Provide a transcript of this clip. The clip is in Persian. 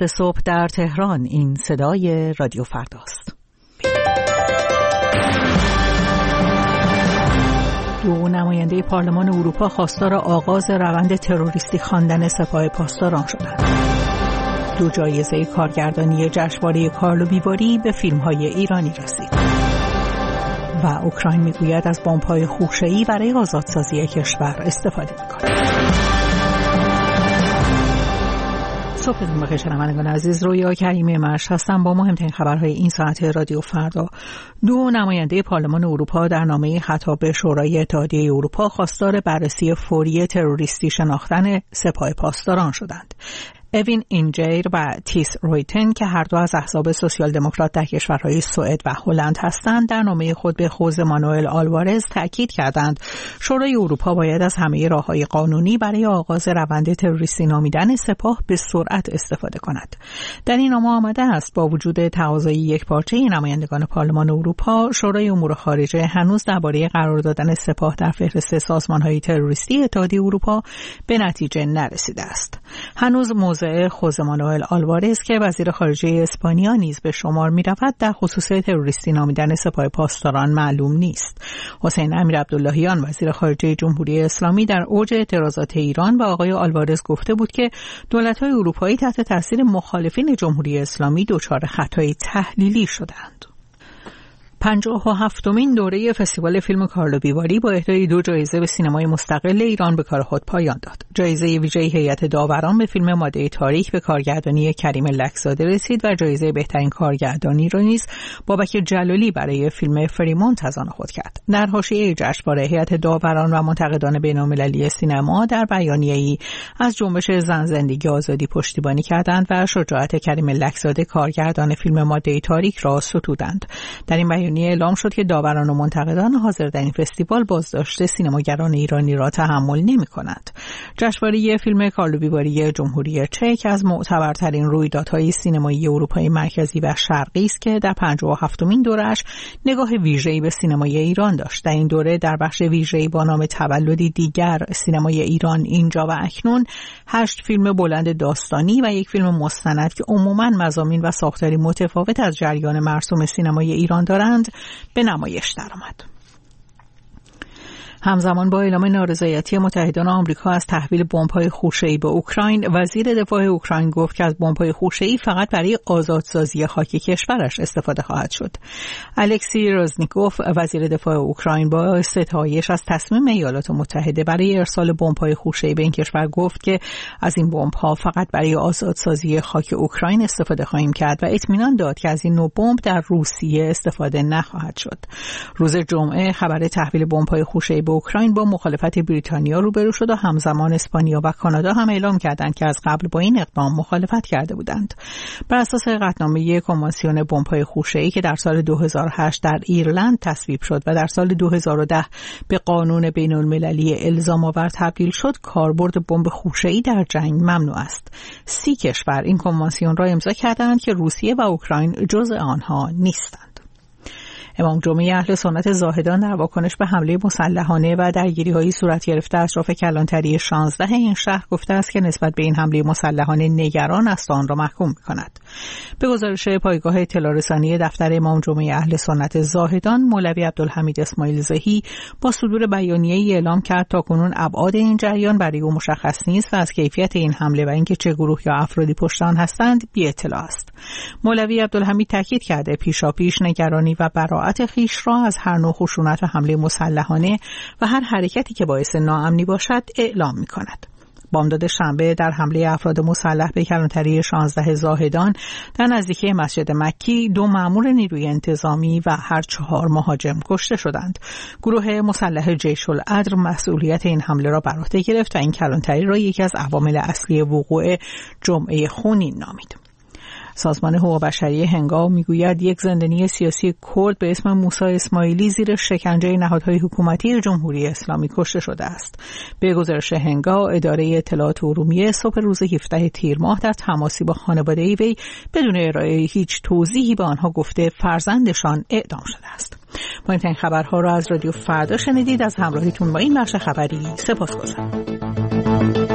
صبح در تهران. این صدای رادیو فرداست. دو نماینده پارلمان اروپا خواستار آغاز روند تروریستی خواندن سپاه پاسداران شدند. دو جایزه کارگردانی جشنواره کارلو بیواری به فیلم‌های ایرانی رسید. و اوکراین میگوید از بمب‌های خوشه‌ای برای آزادسازی کشور استفاده می‌کند. صبحتون بخیر شنوندگان عزیز، رویا کریمی مرش هستم با مهمترین خبرهای این ساعت رادیو فردا. دو نماینده پارلمان اروپا در نامه خطاب به شورای اتحادیه اروپا خواستار بررسی فوری تروریستی شناختن سپاه پاسداران شدند. اوین اینجیر و تیس رویتن که هر دو از احزاب سوسیال دموکرات در کشورهای سوئد و هلند هستند، در نامه خود به خوزه مانوئل آلوارز تاکید کردند شورای اروپا باید از همه راههای قانونی برای آغاز روند تروریستی نامیدن سپاه به سرعت استفاده کند. در این نامه آمده است با وجود تقاضای یکپارچه نمایندگان پارلمان اروپا، شورای امور خارجه هنوز درباره قرار دادن سپاه در فهرست سازمانهای تروریستی اتحادیه اروپا به نتیجه نرسیده است. هنوز خوزه مانوئل آلوارز که وزیر خارجه اسپانیا نیز به شمار می‌رود در خصوص تروریستی نامیدن سپاه پاسداران معلوم نیست. حسین امیرعبداللهیان وزیر خارجه جمهوری اسلامی در اوج اعتراضات ایران و آقای آلوارز گفته بود که دولت‌های اروپایی تحت تاثیر مخالفین جمهوری اسلامی دچار خطای تحلیلی شدند. 57مین دوره فستیوال فیلم کارلو بیواری با اهدای 2 جایزه به سینمای مستقل ایران به کار خود پایان داد. جایزه ویژه هیئت داوران به فیلم ماده تاریک به کارگردانی کریم لکزاده رسید و جایزه بهترین کارگردانی را نیز بابک جلالی برای فیلم فریمونت از آن خود کرد. در حاشیه جشنواره هیئت داوران و منتقدان بین‌المللی سینما در بیانیه‌ای از جنبش زن زندگی آزادی پشتیبانی کردند و شجاعت کریم لکزاده کارگردان فیلم ماده تاریک را ستودند. در این اعلام شد که داوران و منتقدان حاضر در این فستیوال بازداشت سینماگران ایرانی را تحمل نمی‌کنند. جشنواره فیلم کارلو بیواری جمهوری چک از معتبرترین رویدادهای سینمایی اروپای مرکزی و شرقی است که در 57مین دوره‌اش نگاه ویژه‌ای به سینمای ایران داشت. در این دوره در بخش ویژه‌ای با نام تولدی دیگر، سینمای ایران اینجا و اکنون، 8 فیلم بلند داستانی و 1 فیلم مستند که عموماً مضامین و ساختاری متفاوت از جریان مرسوم سینمای ایران دارند به نمایش درآمد. همزمان با اعلام نارضایتی متحدان آمریکا از تحویل بمب‌های خوشه‌ای به اوکراین، وزیر دفاع اوکراین گفت که از بمب‌های خوشه‌ای فقط برای آزادسازی خاک کشورش استفاده خواهد شد. الکسی رزنیکوف وزیر دفاع اوکراین با ستایش از تصمیم ایالات متحده برای ارسال بمب‌های خوشه‌ای به این کشور گفت که از این بمب‌ها فقط برای آزادسازی خاک اوکراین استفاده خواهیم کرد و اطمینان داد که از این نوع بمب در روسیه استفاده نخواهد شد. روز جمعه خبر تحویل بمب‌های خوشه‌ای اوکراین با مخالفت بریتانیا روبرو شد و همزمان اسپانیا و کانادا هم اعلام کردند که از قبل با این اقدام مخالفت کرده بودند. بر اساس قطعنامه کنوانسیون بمب‌های خوشه‌ای که در سال 2008 در ایرلند تصویب شد و در سال 2010 به قانون بین‌المللی الزام آور تبدیل شد، کاربرد بمب خوشه‌ای در جنگ ممنوع است. 30 کشور این کنوانسیون را امضا کردند که روسیه و اوکراین جزء آنها نیستند. امام جمعه اهل سنت زاهدان در واکنش به حمله مسلحانه و درگیری‌های صورت گرفته اطراف کلانتری 16 این شهر گفته است که نسبت به این حمله مسلحانه نگران است و آن را محکوم می‌کند. به گزارش پایگاه اطلاع رسانی دفتر امام جمعه اهل سنت زاهدان، مولوی عبدالحمید اسماعیل زهی با صدور بیانیه‌ای اعلام کرد تاکنون ابعاد این جریان برای او مشخص نیست و از کیفیت این حمله و اینکه چه گروه یا افرادی پشت آن هستند بی اطلاع است. مولوی عبدالحمید تاکید کرده پیشاپیش نگرانی و براءت خویش را از هر نوع خشونت و حمله مسلحانه و هر حرکتی که باعث ناامنی باشد اعلام می‌کند. بامداد شنبه در حمله افراد مسلح به کلانتری 16 زاهدان در نزدیکی مسجد مکی 2 مأمور نیروی انتظامی و هر 4 مهاجم کشته شدند. گروه مسلح جیش العدل مسئولیت این حمله را بر عهده گرفت و این کلانتری را یکی از عوامل اصلی وقوع جمعه خونین نامید. سازمان حقوق بشری هنگام میگوید یک زندانی سیاسی کرد به اسم موسی اسماعیلی زیر شکنجه نهادهای حکومتی جمهوری اسلامی کشته شده است. به گزارش هنگام، اداره اطلاعات ارومیه صبح روز 17 تیر ماه در تماسی با خانواده وی بدون ارائه هیچ توضیحی به آنها گفته فرزندشان اعدام شده است. ما این خبرها را از رادیو فردا شنیدید. از همراهیتون با این بخش خبری سپاسگزارم.